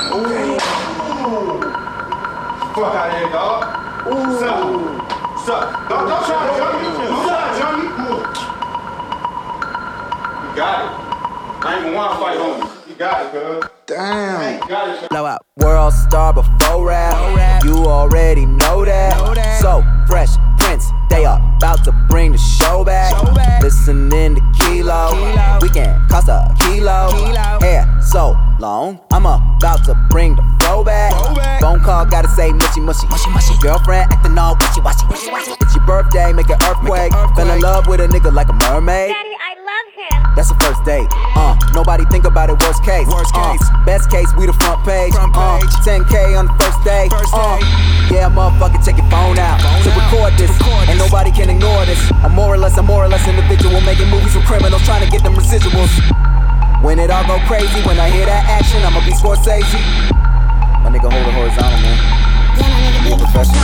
Fuck out of here, dog. What's up? What's up? Don't try to jump me. What's up, Johnny? You got it. I ain't even want to fight on you. You got it, cuz. Damn. You got it, Blow out. World star before rap. You already know that. So fresh Prince, they are about to bring the show back. Listening to Kilo. Weekend cost a kilo. Hair so long, I'm about to bring the flow back. Phone call, gotta say mushy mushy. Girlfriend acting all wishy washy. It's your birthday, make an earthquake. Fell in love with a nigga like a mermaid. Daddy, I love him. That's the first date. Nobody think about it. Worst case. Best case, we the front page. 10K on the first day. Yeah, motherfucker, check your phone out to record this. And nobody can ignore this. I'm more or less individual making movies with criminals trying to get them residuals. When it all go crazy, when I hear that action, I'ma be Scorsese. My nigga hold it horizontal, man. Be a professional.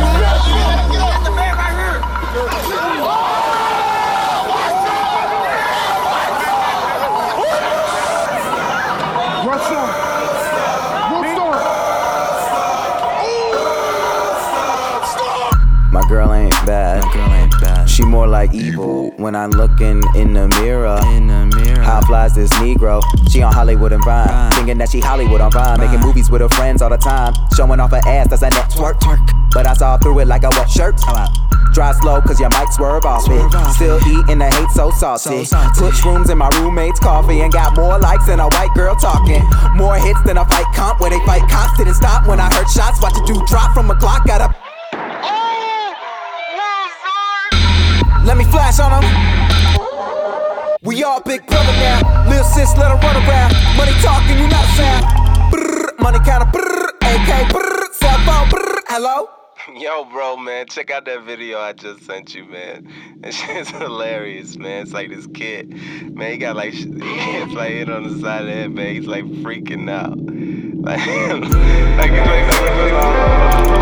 My girl ain't bad. She more like evil when I'm looking in the mirror. How flies this Negro? She on Hollywood and Vine, thinking that she Hollywood on Vine, making movies with her friends all the time, showing off her ass, that's a network. But I saw through it like a wet shirt. Drive slow cause your mic swerve off it. Still eating the hate so saucy. Put shrooms in my roommate's coffee and got more likes than a white girl talking. More hits than a fight comp where they fight cops. Didn't stop when I heard shots. Watch a dude drop from a Glock. Got a let me flash on them. We all big brother now. Lil' sis, let her run around. Money talking, you not sound. Brrr, money counter, brrr, AK, brrr, cell phone, brrr, hello? Yo, bro, man, check out that video I just sent you, man. That shit's hilarious, man. It's like this kid, man, he got like, he gets like hit on the side of the head, man. He's like freaking out. Like, he's like,